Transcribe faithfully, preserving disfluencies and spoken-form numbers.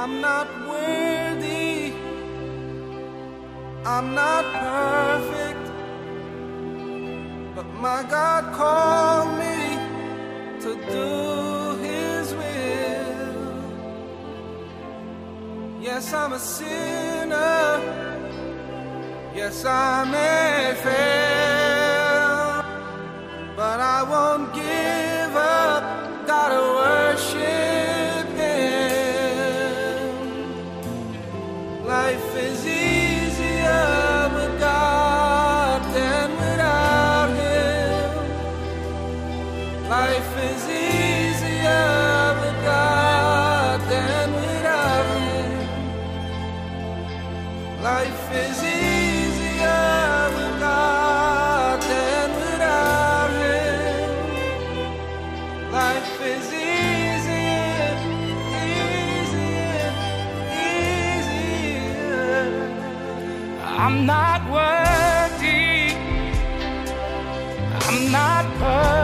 I'm not worthy, I'm not perfect, but my God called me to do His will. Yes, I'm a sinner, yes, I may fail, but I won't give up, gotta worship Him. Life is easier with God than without Him. Life is easier with God than without Him. Life is easier with God than without Him. Life is easier, easier, easier. I'm not worthy, I'm not perfect,